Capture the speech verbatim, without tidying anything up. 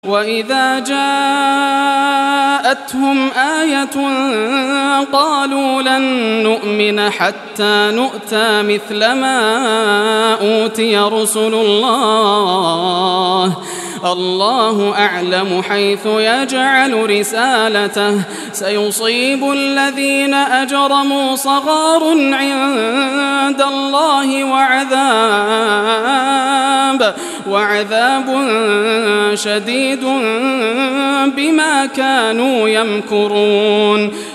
وَإِذَا جَاءَتْهُمْ آيَةٌ قَالُوا لَن نُّؤْمِنَ حَتَّىٰ نُؤْتَىٰ مِثْلَ مَا أُوتِيَ رُسُلُ اللَّهِ ۘ اللَّهُ أَعْلَمُ حَيْثُ يَجْعَلُ رِسَالَتَهُ ۗ سَيُصِيبُ الَّذِينَ أَجْرَمُوا صَغَارٌ عِندَ اللَّهِ وَعَذَابٌ وَعَذَابٌ شَدِيدٌ بِمَا كَانُوا يَمْكُرُونَ